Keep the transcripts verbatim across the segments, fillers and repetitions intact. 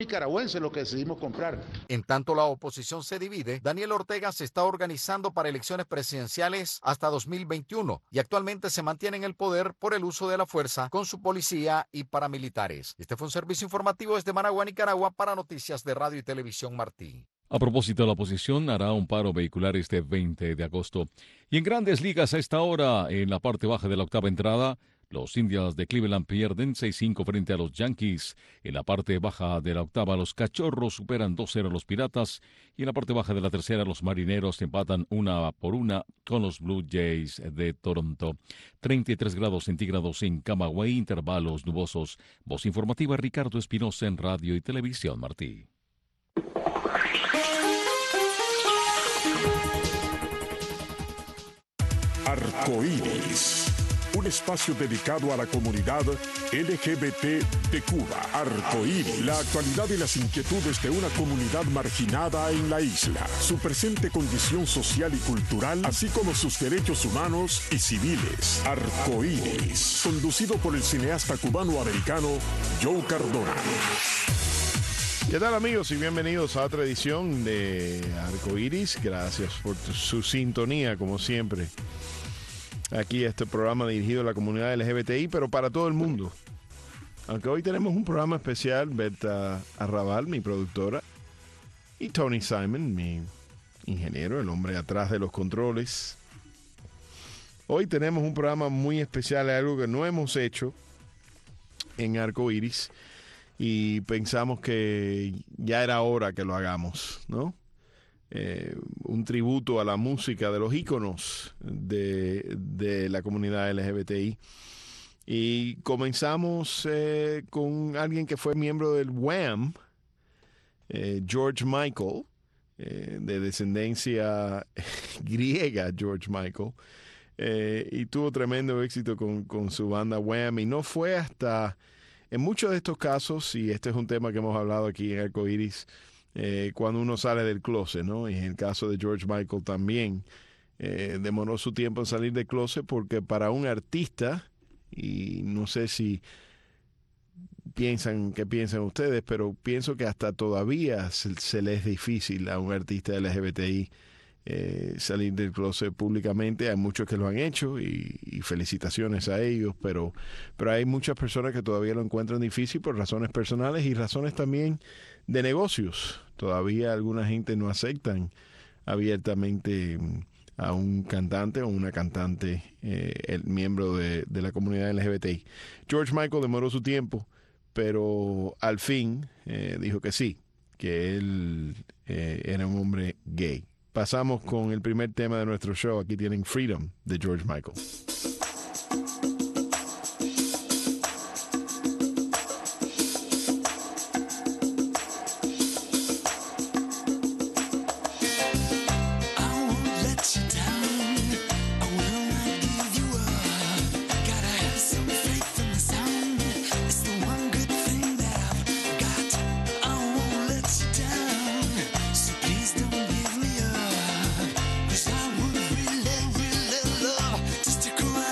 nicaragüenses lo que decidimos comprar. En tanto la oposición se divide, Daniel Ortega se está organizando para elecciones presidenciales hasta dos mil veintiuno y actualmente se mantiene en el poder por el uso de la fuerza con su policía y paramilitares. Este fue un servicio informativo desde Managua, Nicaragua, para Noticias de Radio y Televisión Martí. A propósito, la oposición hará un paro vehicular este veinte de agosto. Y en Grandes Ligas a esta hora, en la parte baja de la octava entrada, los Indians de Cleveland pierden seis cinco frente a los Yankees. En la parte baja de la octava, los Cachorros superan dos cero a los Piratas. Y en la parte baja de la tercera, los Marineros empatan una por una con los Blue Jays de Toronto. treinta y tres grados centígrados en Camagüey, intervalos nubosos. Voz informativa, Ricardo Espinosa en Radio y Televisión Martí. Arcoíris, un espacio dedicado a la comunidad L G B T de Cuba. Arcoíris, la actualidad y las inquietudes de una comunidad marginada en la isla, su presente condición social y cultural, así como sus derechos humanos y civiles. Arcoíris, conducido por el cineasta cubano-americano Joe Cardona. ¿Qué tal, amigos? Y bienvenidos a otra edición de Arcoíris. Gracias por tu, su sintonía, como siempre. Aquí este programa dirigido a la comunidad L G B T I, pero para todo el mundo. Aunque hoy tenemos un programa especial, Berta Arrabal, mi productora, y Tony Simon, mi ingeniero, el hombre atrás de los controles. Hoy tenemos un programa muy especial, algo que no hemos hecho en Arcoíris, y pensamos que ya era hora que lo hagamos, ¿no? Eh, un tributo a la música de los íconos de, de la comunidad L G B T I. Y comenzamos eh, con alguien que fue miembro del Wham, eh, George Michael, eh, de descendencia griega, George Michael, eh, y tuvo tremendo éxito con, con su banda Wham. Y no fue hasta, en muchos de estos casos, y este es un tema que hemos hablado aquí en Arcoíris, Eh, cuando uno sale del closet, ¿no? Y en el caso de George Michael también eh, demoró su tiempo en salir del closet, porque para un artista, y no sé si piensan, qué piensan ustedes, pero pienso que hasta todavía se, se le es difícil a un artista L G B T I eh, salir del closet públicamente. Hay muchos que lo han hecho y, y felicitaciones a ellos, pero, pero hay muchas personas que todavía lo encuentran difícil por razones personales y razones también de negocios. Todavía alguna gente no aceptan abiertamente a un cantante o una cantante, eh, el miembro de, de la comunidad L G B T I. George Michael demoró su tiempo, pero al fin eh, dijo que sí, que él eh, era un hombre gay. Pasamos con el primer tema de nuestro show. Aquí tienen Freedom de George Michael. Cause I would really, really love just to come out.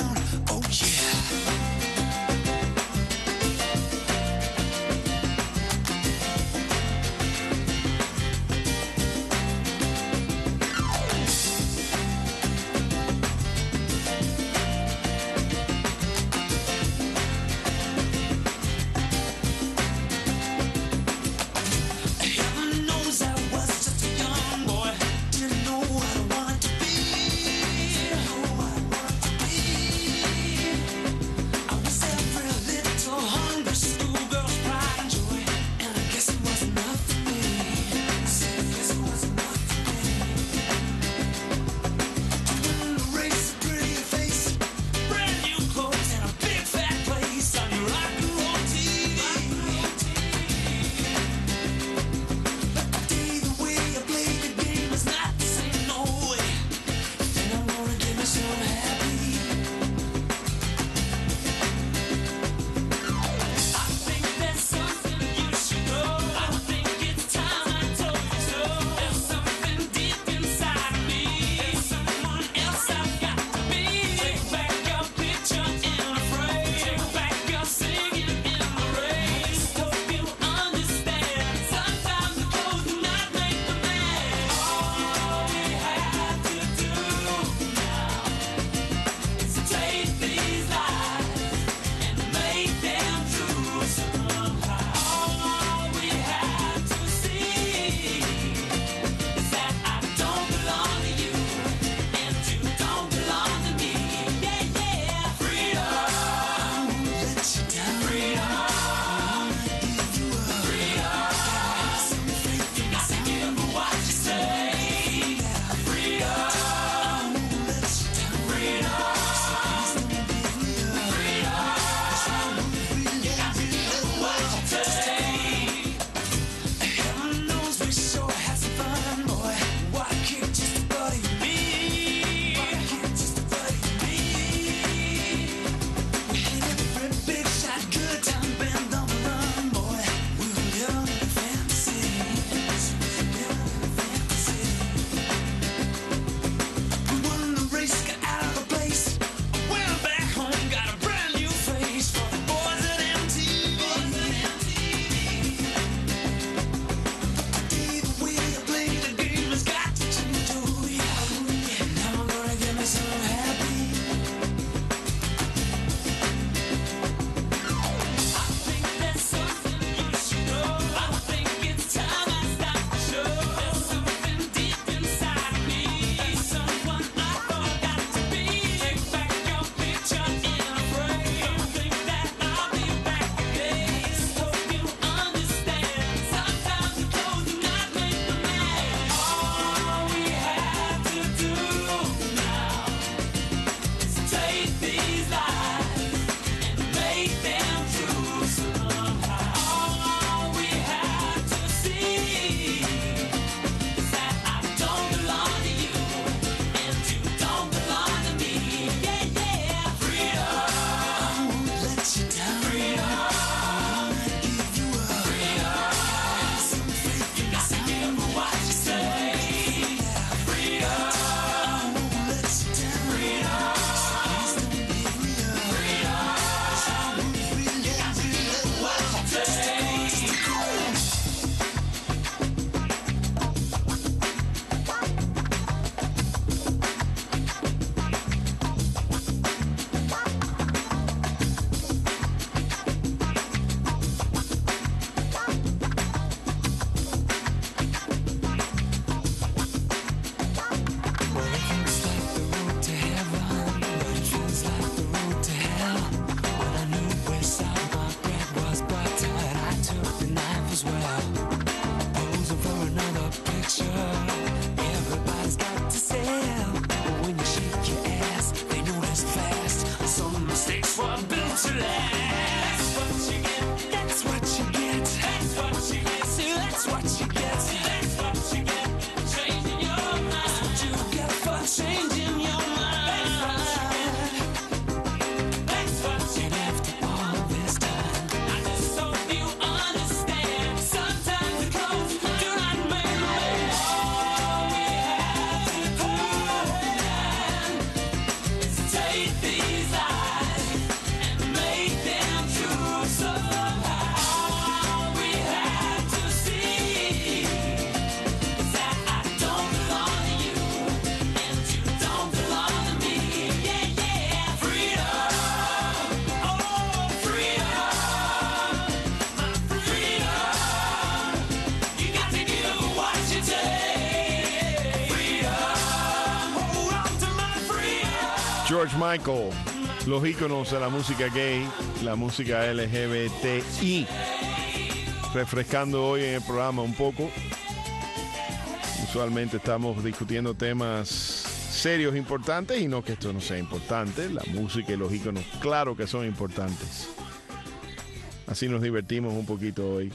George Michael, los íconos de la música gay, la música L G B T I. Refrescando hoy en el programa un poco. Usualmente estamos discutiendo temas serios, importantes, y no que esto no sea importante. La música y los íconos, claro que son importantes. Así nos divertimos un poquito hoy.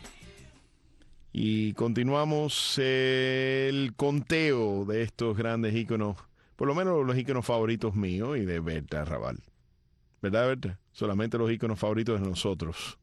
Y continuamos el conteo de estos grandes íconos, por lo menos los íconos favoritos míos y de Berta Raval. ¿Verdad, Berta? Solamente los íconos favoritos de nosotros.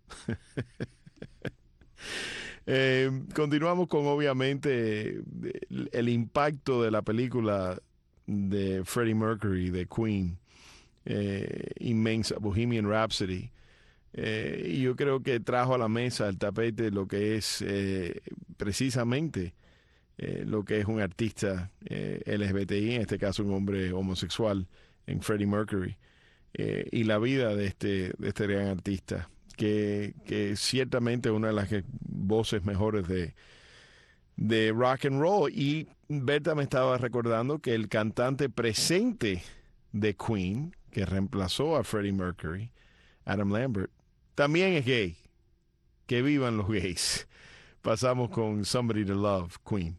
eh, continuamos con, obviamente, el, el impacto de la película de Freddie Mercury, de Queen, eh, inmensa, Bohemian Rhapsody. Eh, y yo creo que trajo a la mesa, al tapete, lo que es eh, precisamente eh, lo que es un artista eh, L G B T I, en este caso un hombre homosexual, en Freddie Mercury, eh, y la vida de este, de este gran artista, que, que ciertamente es una de las voces mejores de, de rock and roll. Y Berta me estaba recordando que el cantante presente de Queen, que reemplazó a Freddie Mercury, Adam Lambert, también es gay. Que vivan los gays. Pasamos con Somebody to Love, Queen.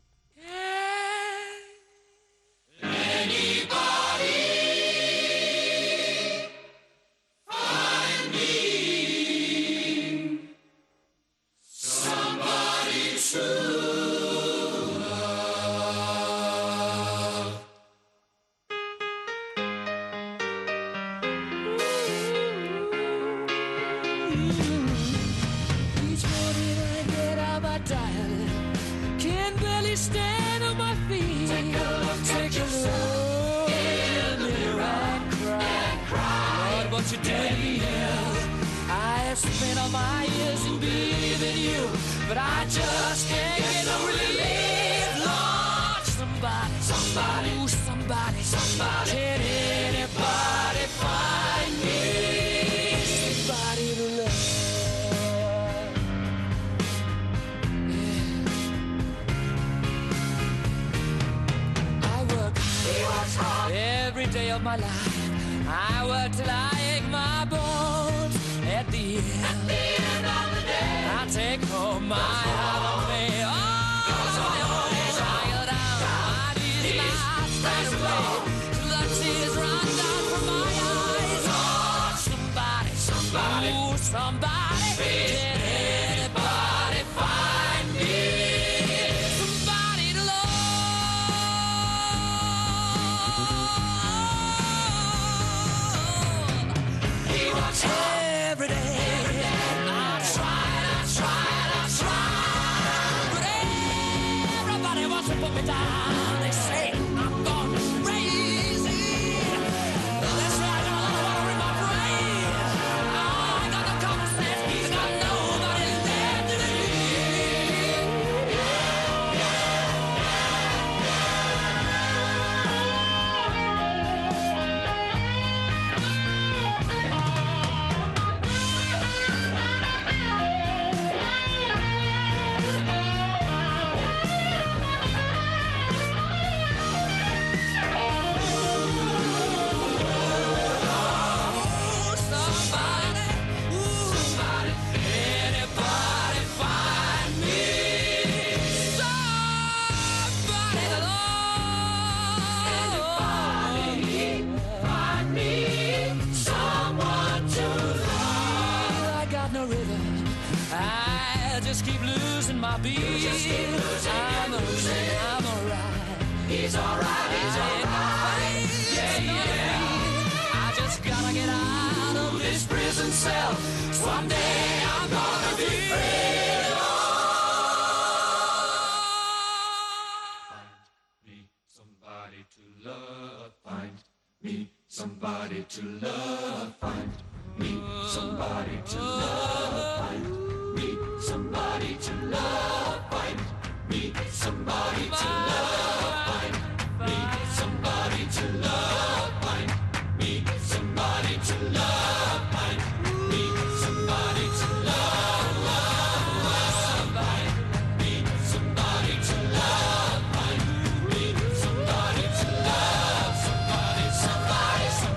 My life, I work till I ache my bones. At the end, at the end of the day, I take home my holiday. Oh, I go down, my knees, my straight away. The tears run down from my eyes. Oh, somebody, somebody, ooh, somebody, can anybody find me somebody to love? Every day, I tried, I tried, I tried, but everybody wants to put me down. They say I'm gone crazy. That's right, I don't want to read my brain. I got no common sense, I got nobody left to my beat. I'm okay, I'm alright. He's alright, he's alright. Yeah, yeah. I just gotta get out of this prison cell. Someday I'm gonna be free. Find me somebody to love. Find me somebody to love. Find me somebody to love. Find me somebody to love. Find me somebody to love. Find me somebody to love. Find me somebody to love. Find me somebody to love. Find me somebody to love. Find me somebody to love. Somebody, somebody, somebody.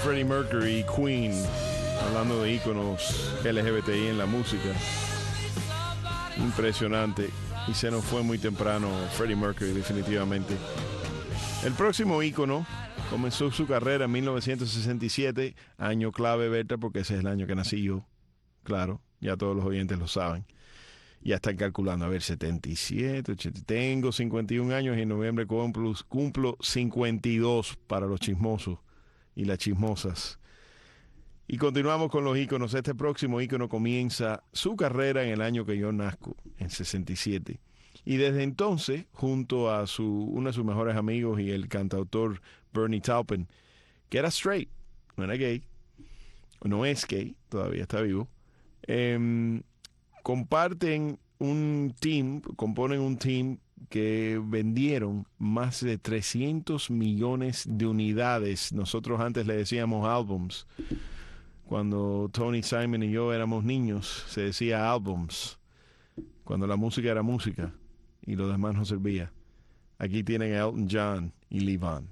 Freddie Mercury y Queen, hablando de íconos L G B T I en la música. Impresionante. Y se nos fue muy temprano Freddie Mercury, definitivamente. El próximo ícono comenzó su carrera en mil novecientos sesenta y siete, año clave, Berta, porque ese es el año que nací yo. Claro, ya todos los oyentes lo saben. Ya están calculando, a ver, setenta y siete, ochenta. Tengo cincuenta y un años y en noviembre cumplo, cumplo cincuenta y dos para los chismosos y las chismosas. Y continuamos con los íconos. Este próximo ícono comienza su carrera en el año que yo nazco, en sesenta y siete. Y desde entonces, junto a su, uno de sus mejores amigos y el cantautor Bernie Taupin, que era straight, no era gay, no es gay, todavía está vivo, eh, comparten un team, componen un team que vendieron más de trescientos millones de unidades. Nosotros antes le decíamos álbums. Cuando Tony Simon y yo éramos niños, se decía álbums. Cuando la música era música y lo demás no servía. Aquí tienen a Elton John y Levon.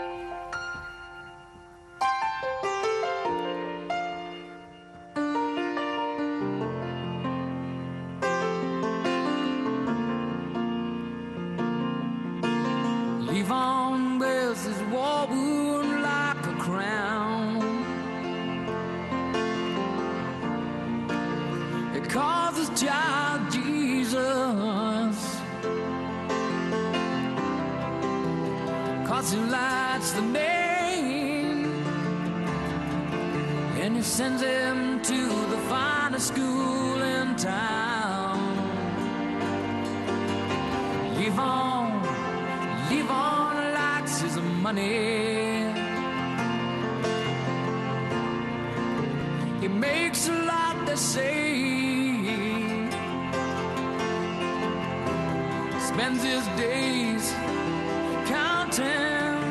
Levon wears his war wound like a crown. It calls his child Jesus, 'cause he lights the name, and he sends him to the finest school in town. Levon, Levon likes his money. He makes a lot, they say. Spends his days counting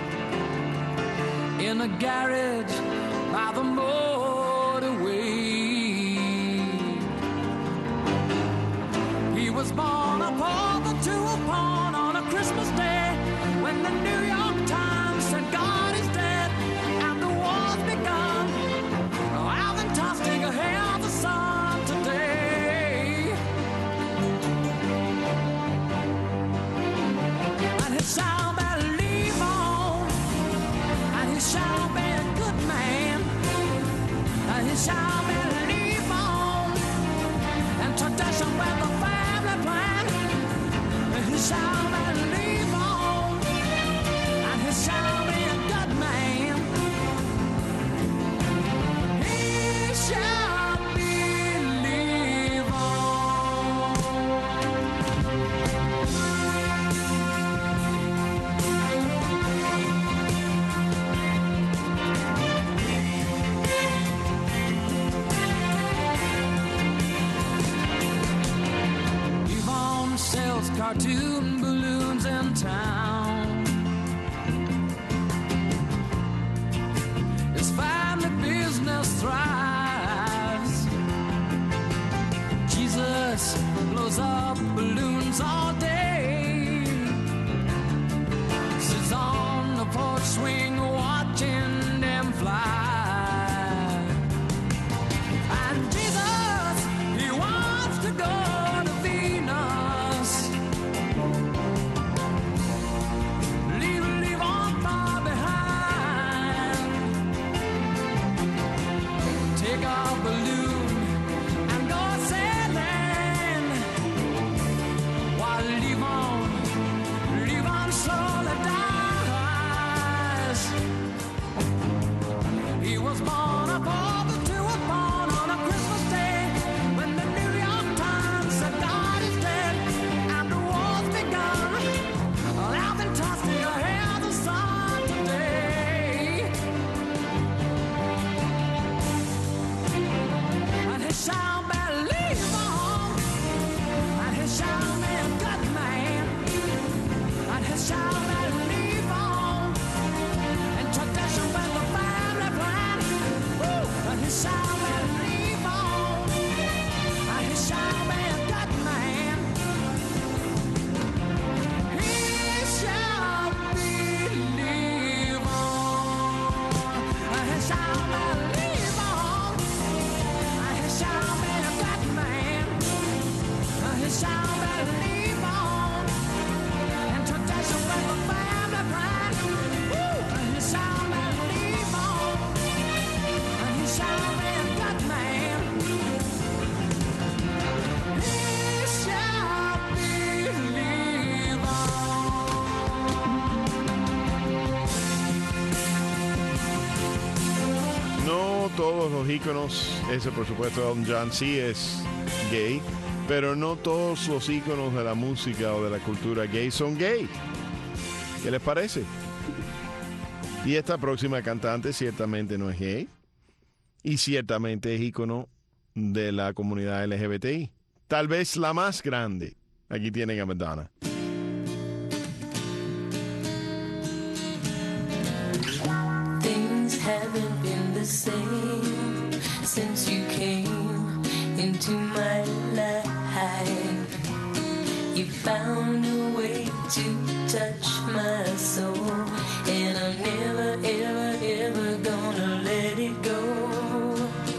in a garage by the motorway. He was born a pauper to a pawn on a Christmas day, when the New York Times said God is dead and the war's begun. Oh, Alvin Tostinger hailed the sun today, and he shall believe on, and he shall be a good man, and he shall believe on, and tradition with the family plan, and he shall believe on, and he shall be a good man. He shall believe on. Yvonne sells cartoon balloons in town. His family business thrives. Jesus blows up balloons all day. Sits on the porch swing watching them fly. And Jesus, he wants to go to Venus. todos los íconos, ese por supuesto Elton John sí es gay, pero no todos los íconos de la música o de la cultura gay son gay. ¿Qué les parece? Y esta próxima cantante ciertamente no es gay y ciertamente es ícono de la comunidad L G B T I. Tal vez la más grande. Aquí tienen a Madonna. Things haven't been the same since you came into my life. You found a way to touch my soul, and I'm never, ever, ever gonna let it go.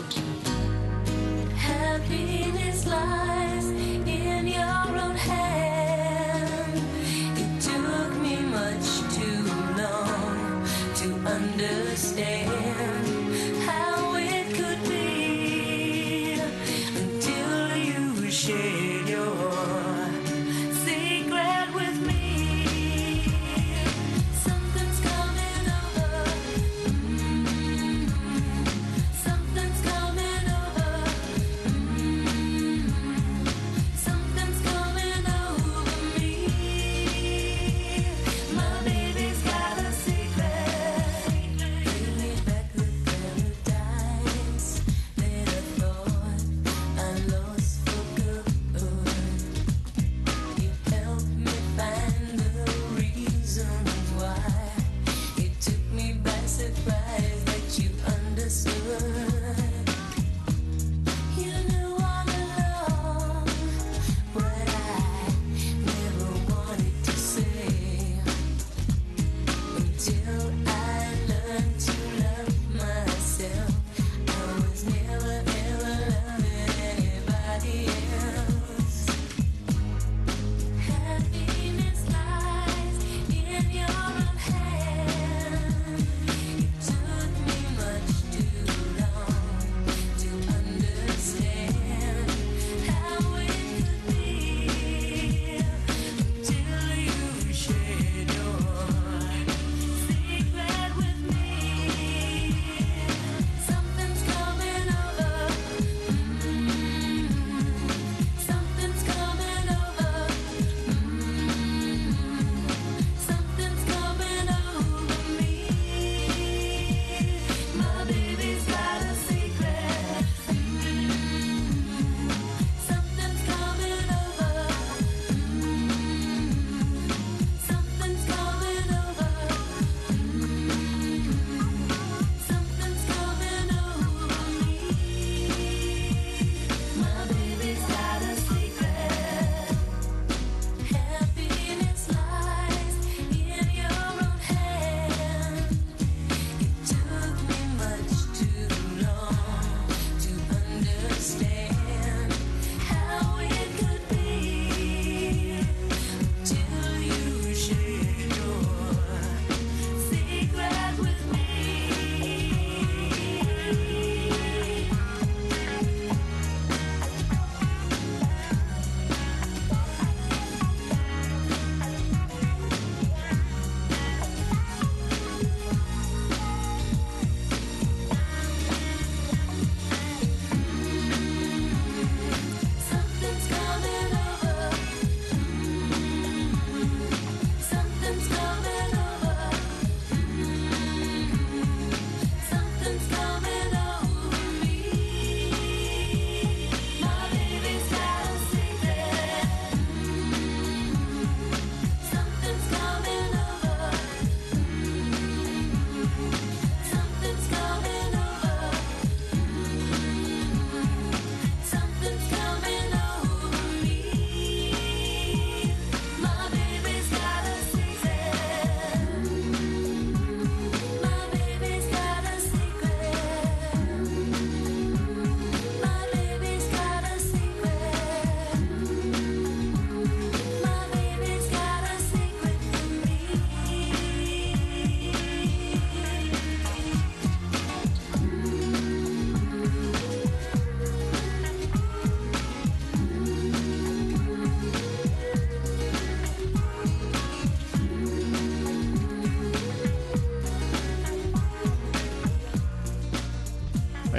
Happiness lies in your own hand. It took me much too long to understand how it could be until you shared your secret with me. Something's coming over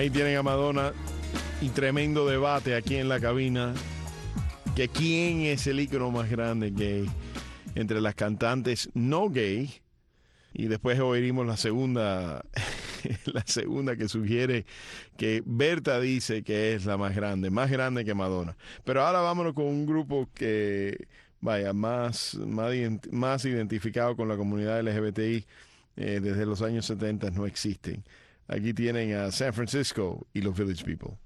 Ahí tienen a Madonna y tremendo debate aquí en la cabina. Que quién es el ícono más grande gay entre las cantantes no gay. Y después oímos la segunda, la segunda que sugiere que Berta dice que es la más grande, más grande que Madonna. Pero ahora vámonos con un grupo que, vaya, más, más, más identificado con la comunidad L G B T I eh, desde los años setenta no existen. Aquí tienen a San Francisco y los Village People.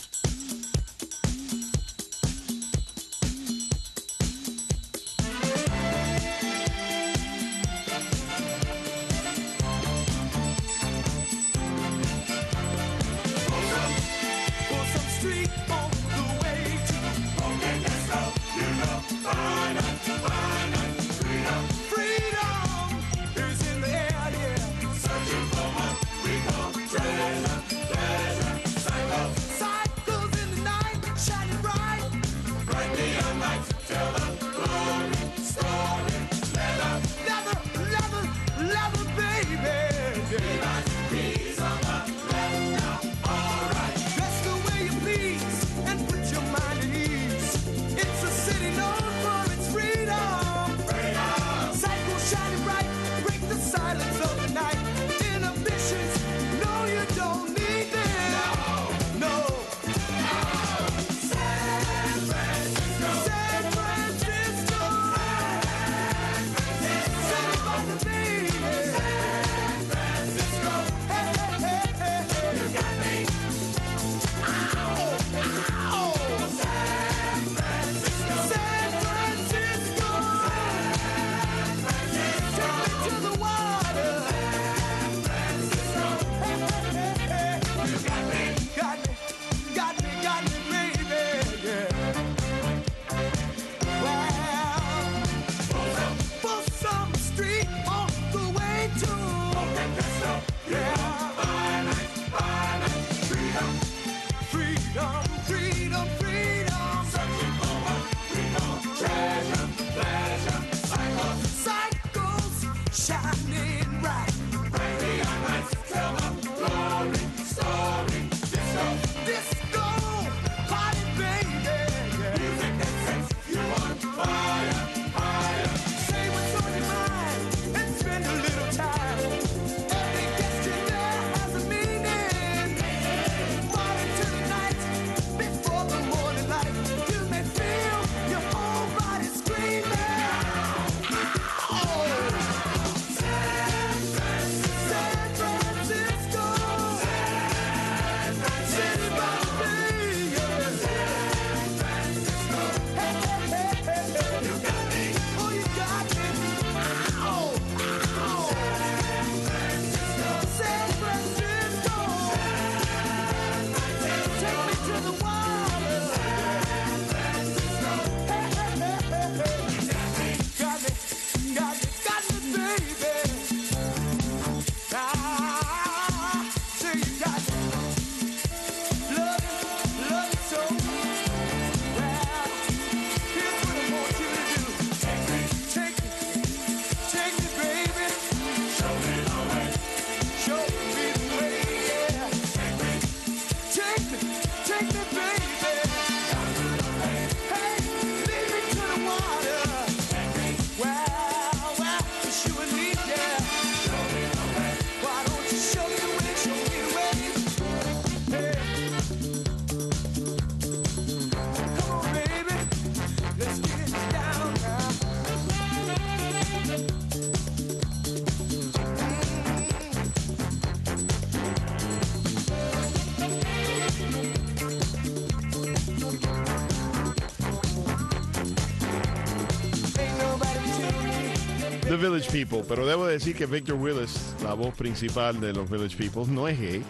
The Village People, pero debo decir que Victor Willis, la voz principal de los Village People, no es gay.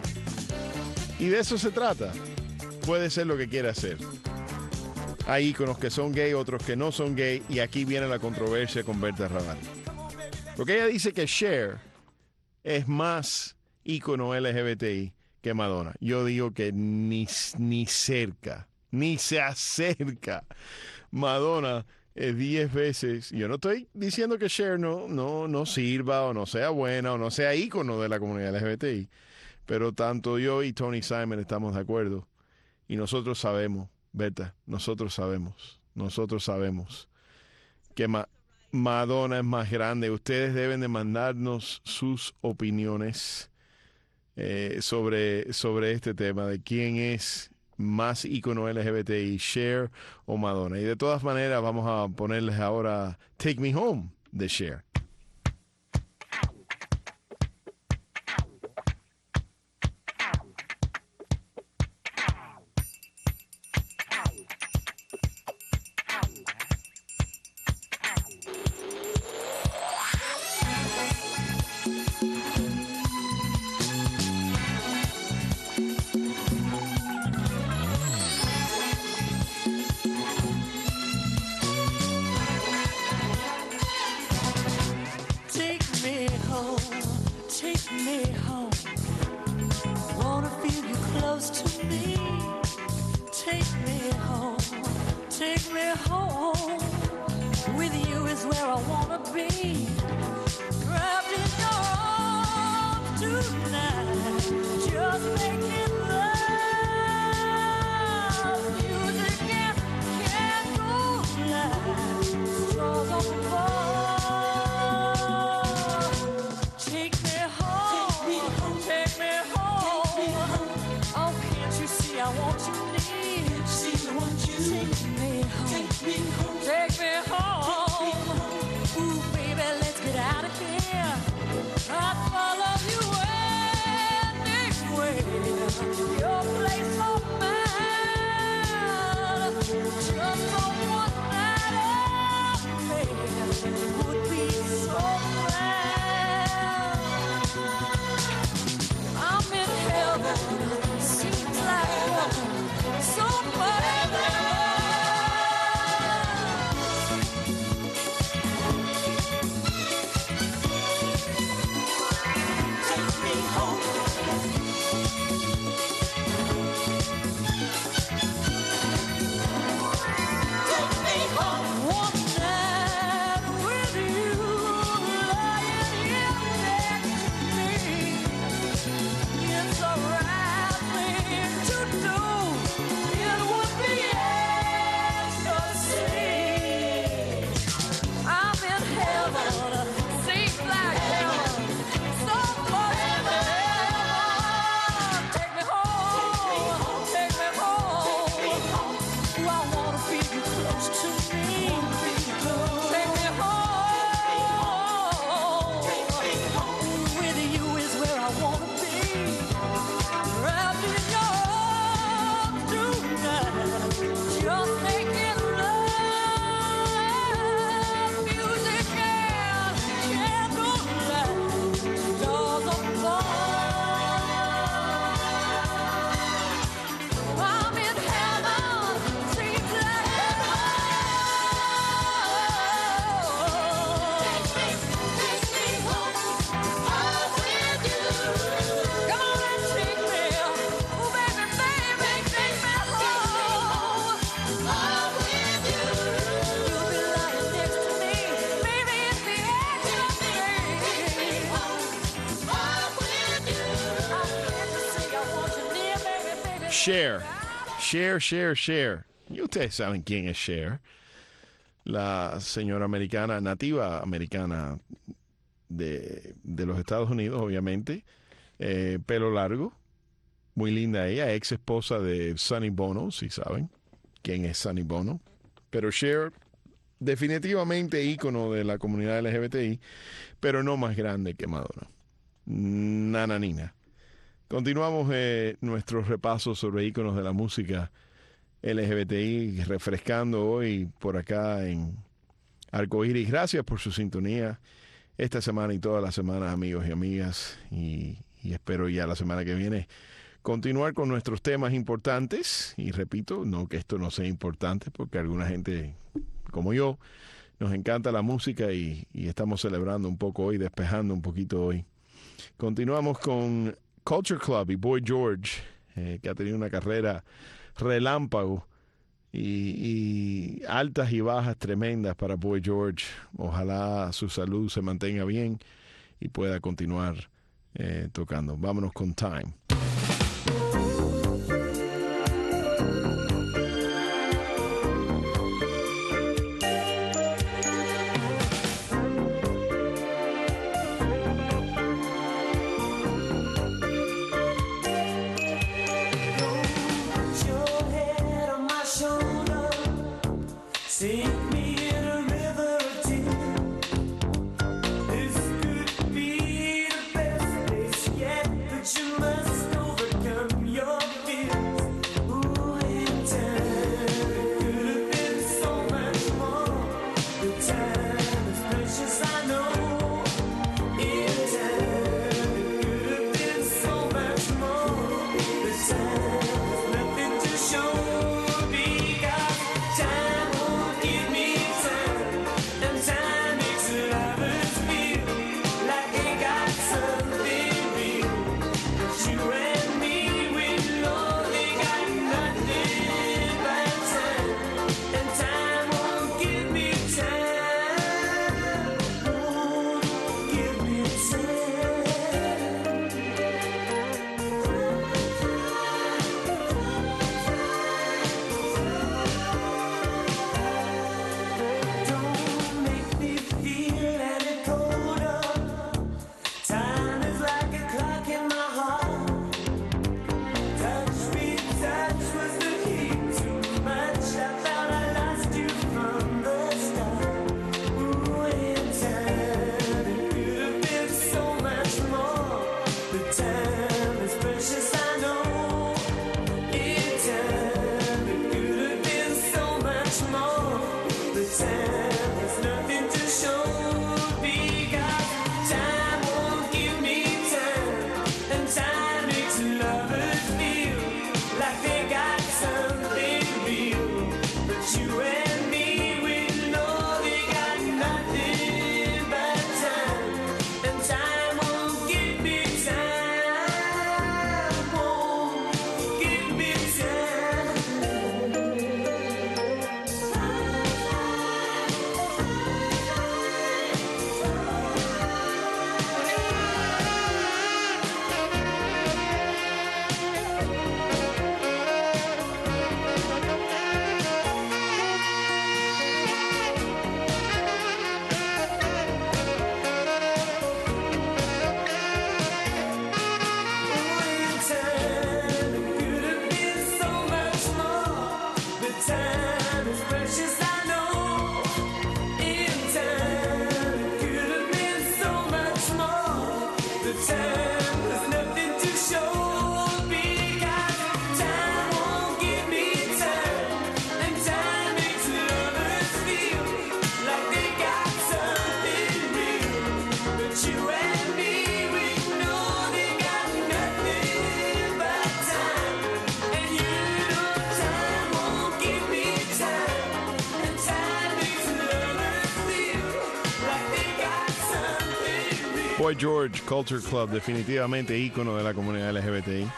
Y de eso se trata. Puede ser lo que quiera hacer. Hay íconos que son gay, otros que no son gay, y aquí viene la controversia con Berta Raval. Porque ella dice que Cher es más ícono L G B T I que Madonna. Yo digo que ni, ni cerca, ni se acerca. Madonna es diez veces. Yo no estoy diciendo que Cher no, no, no sirva o no sea buena o no sea ícono de la comunidad L G B T I. Pero tanto yo y Tony Simon estamos de acuerdo. Y nosotros sabemos, Berta, nosotros sabemos, nosotros sabemos que Ma- Madonna es más grande. Ustedes deben de mandarnos sus opiniones eh, sobre, sobre este tema, de quién es más ícono L G B T I, Cher o Madonna. Y de todas maneras vamos a ponerles ahora Take Me Home de Cher. Cher, Cher, Cher, Cher. Y ustedes saben quién es Cher. La señora americana, nativa americana de, de los Estados Unidos, obviamente. Eh, pelo largo, muy linda ella, ex esposa de Sonny Bono, si saben quién es Sonny Bono. Pero Cher, definitivamente ícono de la comunidad L G B T I, pero no más grande que Madonna. Nananina. Continuamos eh, nuestro repaso sobre íconos de la música L G B T I, refrescando hoy por acá en Arcoíris. Gracias por su sintonía esta semana y todas las semanas, amigos y amigas, y, y espero ya la semana que viene continuar con nuestros temas importantes. Y repito, no que esto no sea importante, porque alguna gente como yo nos encanta la música y, y estamos celebrando un poco hoy, despejando un poquito hoy. Continuamos con Culture Club y Boy George, eh, que ha tenido una carrera relámpago y, y altas y bajas tremendas para Boy George. Ojalá su salud se mantenga bien y pueda continuar eh, tocando. Vámonos con Time. Boy George Culture Club, definitivamente ícono de la comunidad L G B T I.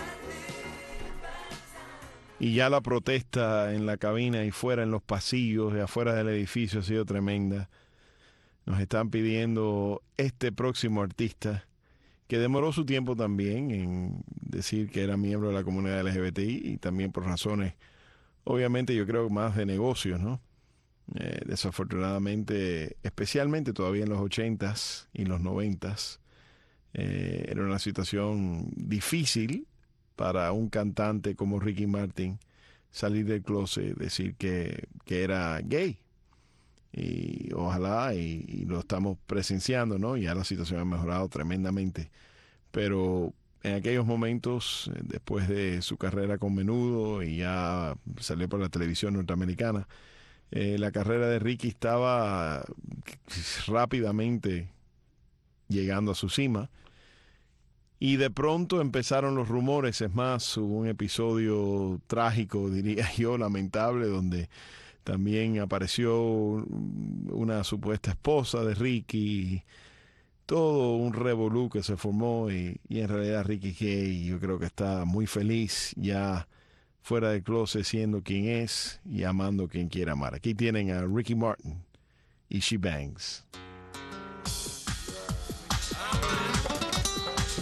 Y ya la protesta en la cabina y fuera en los pasillos y afuera del edificio ha sido tremenda. Nos están pidiendo este próximo artista, que demoró su tiempo también en decir que era miembro de la comunidad L G B T I y también por razones, obviamente yo creo más de negocios, ¿no? Eh, desafortunadamente, especialmente todavía en los ochentas y los noventas, eh, era una situación difícil para un cantante como Ricky Martin salir del closet, decir que, que era gay. Y ojalá, y, y lo estamos presenciando, ¿no? Ya la situación ha mejorado tremendamente. Pero en aquellos momentos, después de su carrera con Menudo y ya salió por la televisión norteamericana, Eh, la carrera de Ricky estaba rápidamente llegando a su cima y de pronto empezaron los rumores. Es más, hubo un episodio trágico, diría yo, lamentable, donde también apareció una supuesta esposa de Ricky. Todo un revolú que se formó y, y en realidad Ricky Gay, yo creo que está muy feliz ya fuera del closet, siendo quien es y amando quien quiera amar. Aquí tienen a Ricky Martin y She Bangs.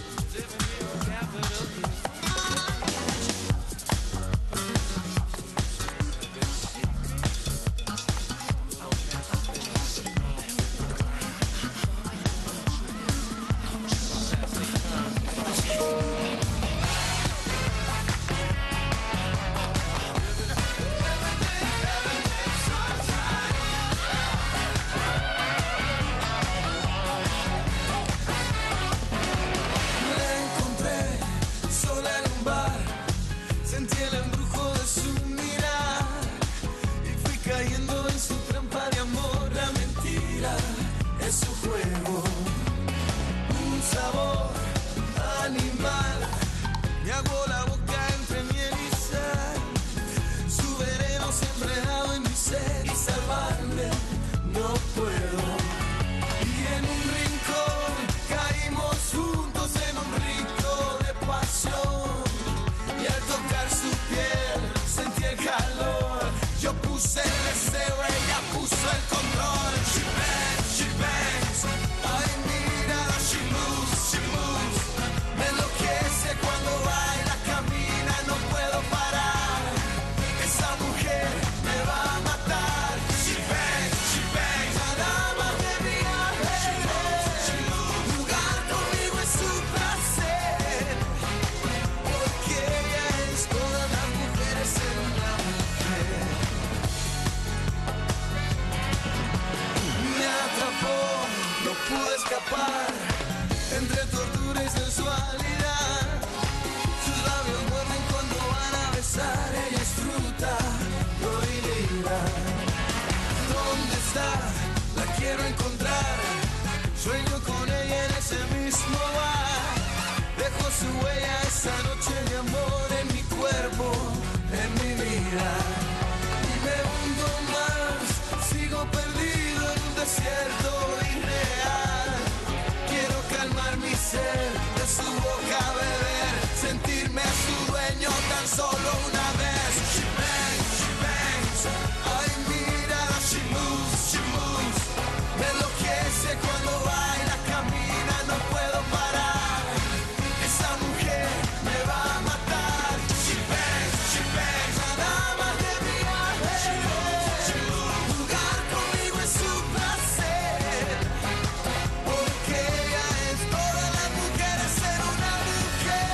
escapar entre tortura y sensualidad. Sus labios muerden cuando van a besar. Ella es fruta prohibida. ¿Dónde está? La quiero encontrar. Sueño con ella en ese mismo bar. Dejo su huella esa noche de amor en mi cuerpo, en mi vida. Y me hundo más, sigo perdido en un desierto irreal. Quiero calmar mi sed, de su boca beber, sentirme su dueño tan solo una vez. She bangs, she bangs, ay mira, she moves, she moves. Me enloquece cuando baila, camina, no puedo parar. Esa mujer me va a matar. She bangs, she bangs, nada más de viaje. Jugar conmigo es su placer, porque ella es todas las mujeres en una mujer.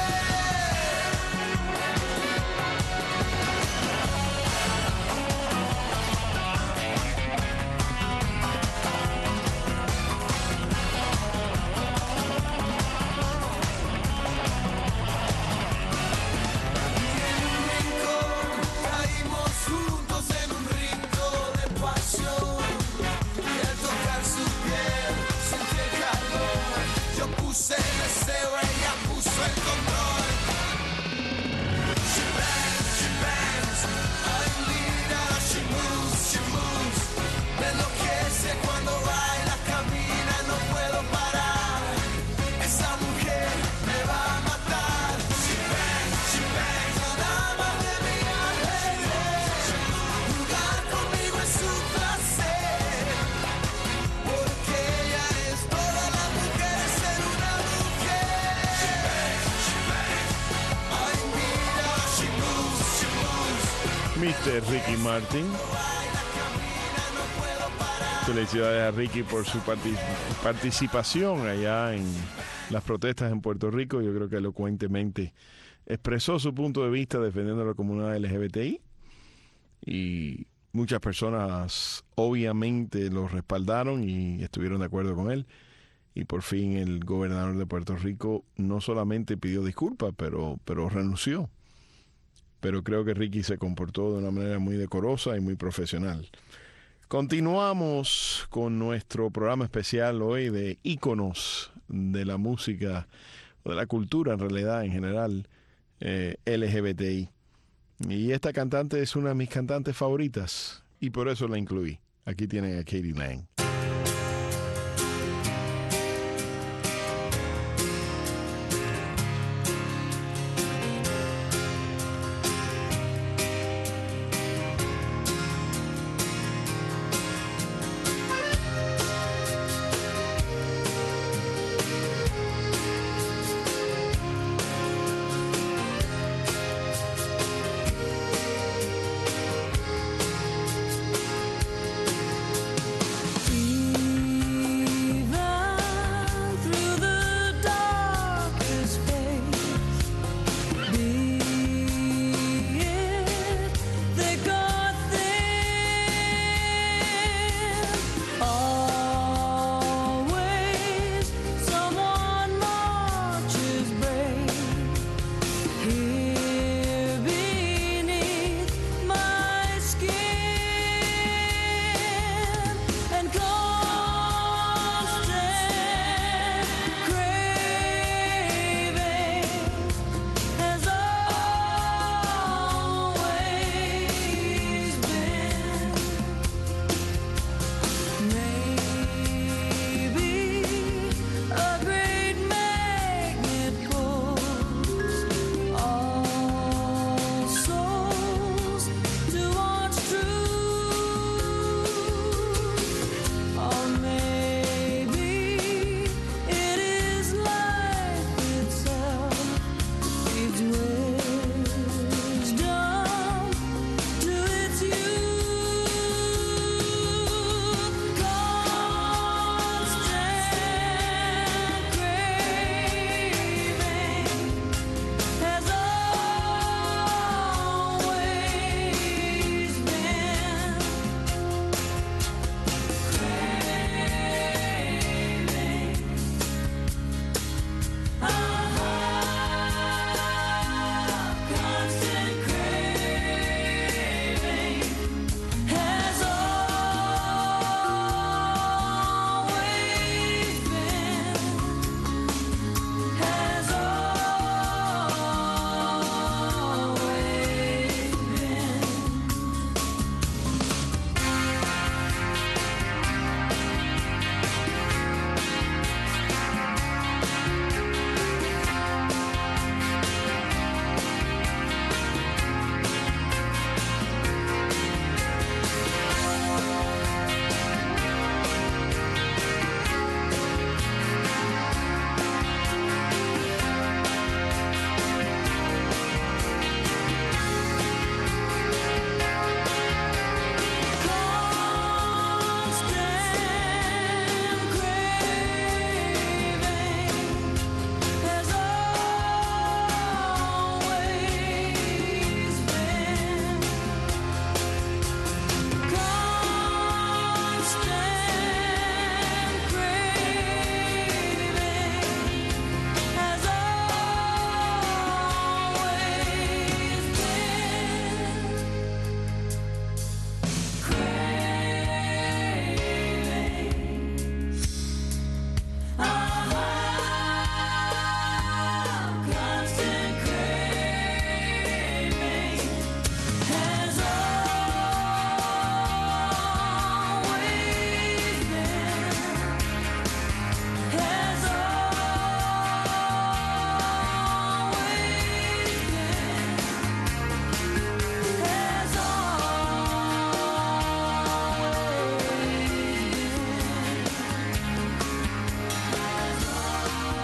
Caímos juntos en un rinco de pasión y al tocar su piel sentí el calor. Yo puse el deseo, ella puso el control. She bangs, she bangs, ay mira, she moves, she moves. Me enloquece cuando baila, camina, no puedo parar. Esa mujer me va a matar. She bangs, she bangs, nada más de viaje. Jugar conmigo es su placer, porque ella es todas las mujeres en una mujer. She bangs, she bangs, ay mira, she moves, she moves. mister Ricky Martin. Felicidades a Ricky por su partic- participación allá en las protestas en Puerto Rico. Yo creo que elocuentemente expresó su punto de vista defendiendo a la comunidad L G B T I. Y muchas personas obviamente lo respaldaron y estuvieron de acuerdo con él. Y por fin el gobernador de Puerto Rico no solamente pidió disculpas, pero, pero renunció. Pero creo que Ricky se comportó de una manera muy decorosa y muy profesional. Continuamos con nuestro programa especial hoy de íconos de la música, o de la cultura en realidad en general, eh, L G B T I. Y esta cantante es una de mis cantantes favoritas y por eso la incluí. Aquí tienen a Katie Lang.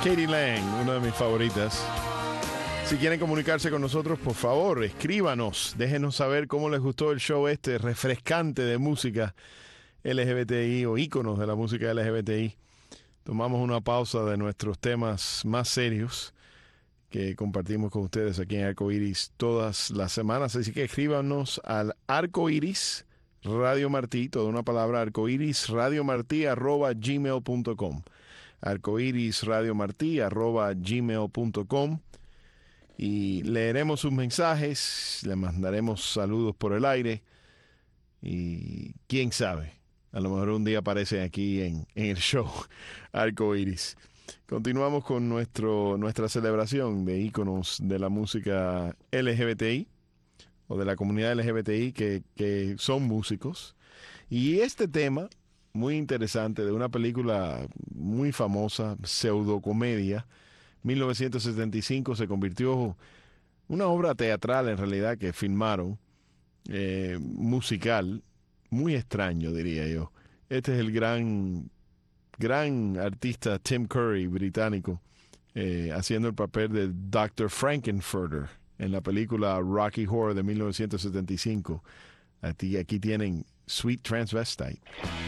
Katie Lang, una de mis favoritas. Si quieren comunicarse con nosotros, por favor, escríbanos. Déjenos saber cómo les gustó el show este refrescante de música L G B T I o íconos de la música L G B T I. Tomamos una pausa de nuestros temas más serios que compartimos con ustedes aquí en Arcoiris todas las semanas. Así que escríbanos al Arcoiris Radio Martí, toda una palabra, Arcoiris Radio Martí arroba gmail punto com. Arcoiris Radio Martí arroba gmail punto com. Y leeremos sus mensajes, le mandaremos saludos por el aire y quién sabe, a lo mejor un día aparecen aquí en, en el show Arcoiris. Continuamos con nuestro, nuestra celebración de íconos de la música L G B T I o de la comunidad L G B T I que, que son músicos. Y este tema, muy interesante, de una película muy famosa, pseudocomedia, mil novecientos setenta y cinco, se convirtió una obra teatral en realidad que filmaron, eh, musical, muy extraño diría yo. Este es el gran, gran artista Tim Curry, británico, eh, haciendo el papel de doctor Frankenfurter en la película Rocky Horror de mil novecientos setenta y cinco. Aquí, aquí tienen Sweet Transvestite.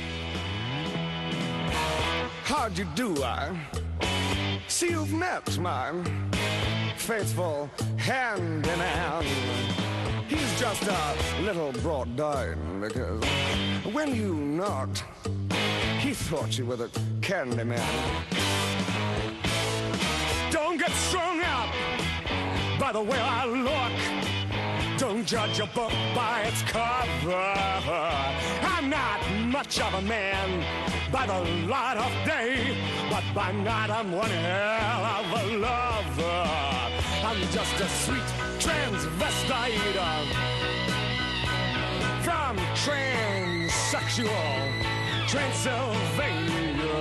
How'd you do, I? See, you've met my faithful handyman. He's just a little brought down because when you knocked, he thought you were the candy man. Don't get strung up by the way I look. Don't judge a book by its cover. I'm not much of a man by the light of day, but by night I'm one hell of a lover. I'm just a sweet transvestite from transsexual Transylvania.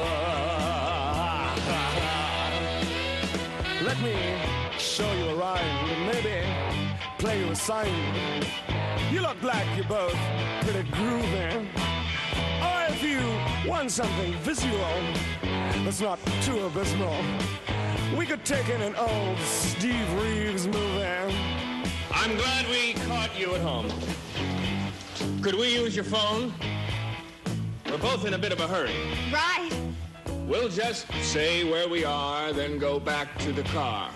Let me show you around and maybe play you a sign. You look like you're both pretty groovy. Or if you want something visual that's not too abysmal, we could take in an old Steve Reeves movie. I'm glad we caught you at home. Could we use your phone? We're both in a bit of a hurry. Right. We'll just say where we are, then go back to the car.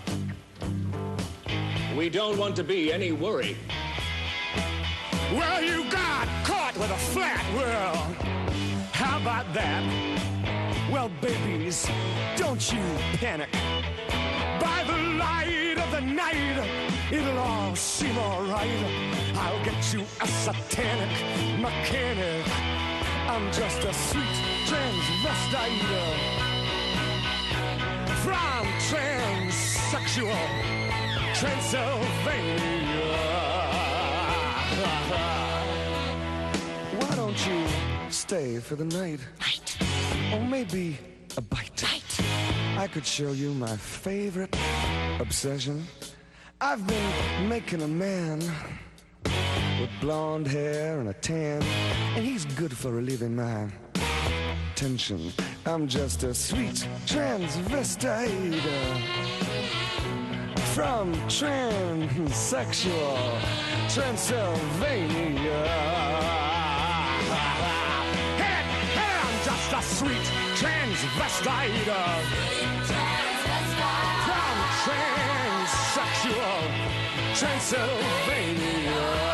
We don't want to be any worry. Well, you got caught with a flat world. How about that? Well, babies, don't you panic. By the light of the night, it'll all seem all right. I'll get you a satanic mechanic. I'm just a sweet transvestite from transsexual Transylvania. Why don't you stay for the night? Night. Or maybe a bite. Night. I could show you my favorite obsession. I've been making a man with blonde hair and a tan, and he's good for relieving my tension. I'm just a sweet transvestite from transsexual Transylvania. Hey, hey, I'm just a sweet transvestite from transsexual Transylvania.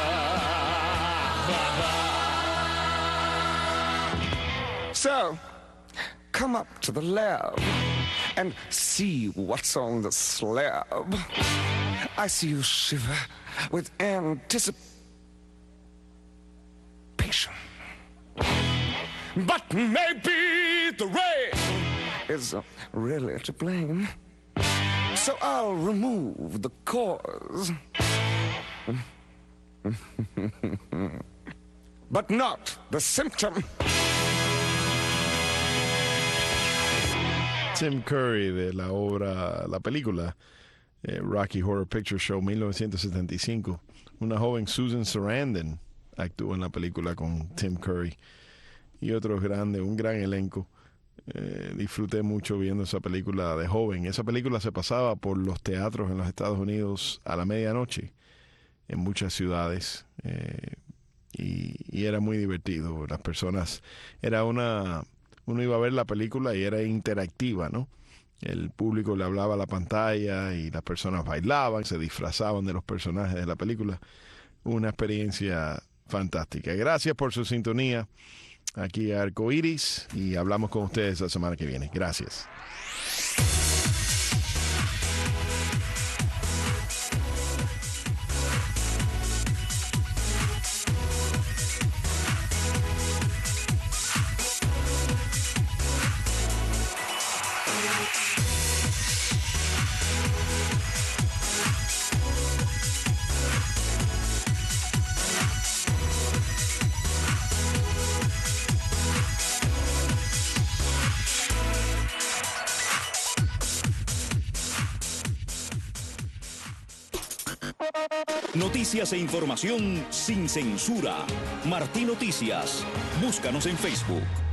So, come up to the lab and see what's on the slab. I see you shiver with anticipation. But maybe the rain is really to blame. So I'll remove the cause. But not the symptom. Tim Curry de la obra, la película eh, Rocky Horror Picture Show mil novecientos setenta y cinco. Una joven Susan Sarandon actuó en la película con Tim Curry y otros grandes, un gran elenco Eh, disfruté mucho viendo esa película de joven. Esa película se pasaba por los teatros en los Estados Unidos a la medianoche, en muchas ciudades, eh, y, y era muy divertido. Las personas, era una, uno iba a ver la película y era interactiva, ¿no? El público le hablaba a la pantalla y las personas bailaban, se disfrazaban de los personajes de la película. Una experiencia fantástica. Gracias por su sintonía aquí a Arcoiris y hablamos con ustedes la semana que viene. Gracias. Noticias e información sin censura. Martí Noticias. Búscanos en Facebook.